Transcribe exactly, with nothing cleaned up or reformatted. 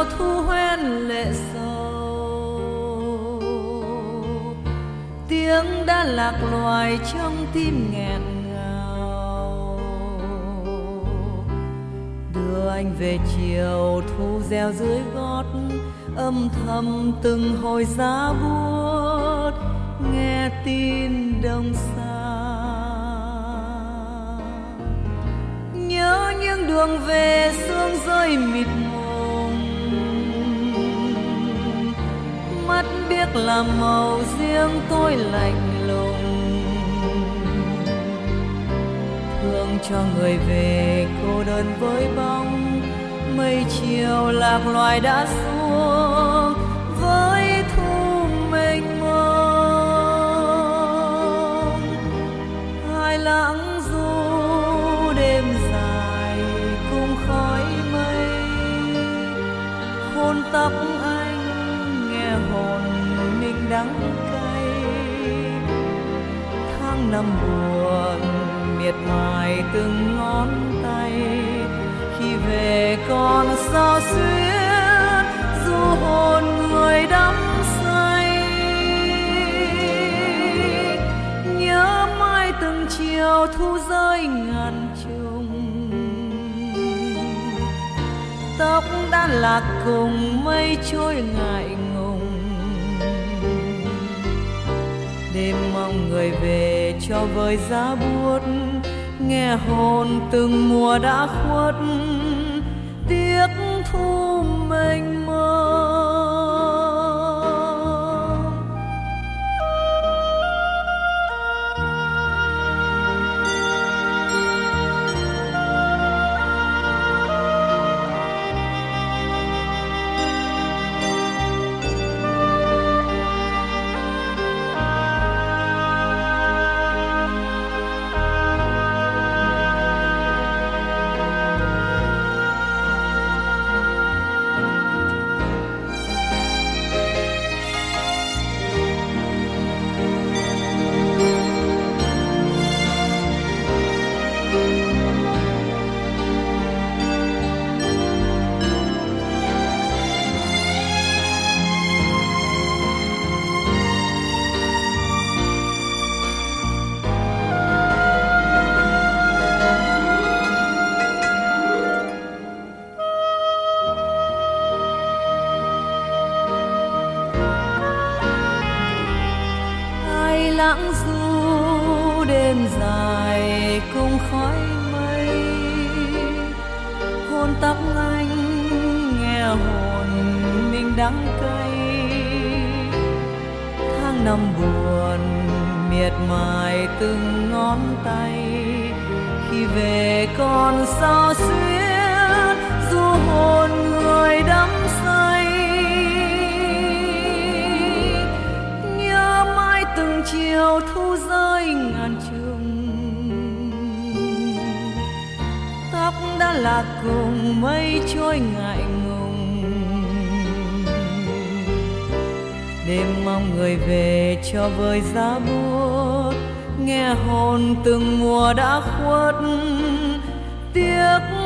chiều thu hoen lệ sầu, tiếng đã lạc loài trong tim nghẹn ngào. Đưa anh về chiều thu reo dưới gót, âm thầm từng hồi giá buốt, nghe tin đông xa. Nhớ những đường về sương rơi mịt mùng, mắt biếc là màu riêng tôi lạnh lùng. Thương cho người về cô đơn với bóng, mây chiều lạc loài đã xuống với thu mênh mông. Hai lặng du đêm dài cùng khói mây, hôn tóc anh nghe hồn mình đắng cay. Tháng năm buồn miệt mài từng ngón tay, khi về còn sao xuyến du hồn người đắm say. Nhớ mãi từng chiều thu rơi ngàn trùng, tóc đã lạc cùng mây trôi ngại ngùng. Đêm mong người về cho vơi giá buốt, nghe hồn từng mùa đã khuất, tiếc thu mênh mông. Lãng du đêm dài cùng khói mây, hôn tóc anh nghe hồn mình đắng cay. Tháng năm buồn miệt mài từng ngón tay, khi về còn sao xuyến du hồn người đắm say. Từng chiều thu rơi ngàn trùng, tóc đã lạc cùng mây trôi ngại ngùng. Đêm mong người về cho vơi giá buốt, nghe hồn từng mùa đã khuất, tiếc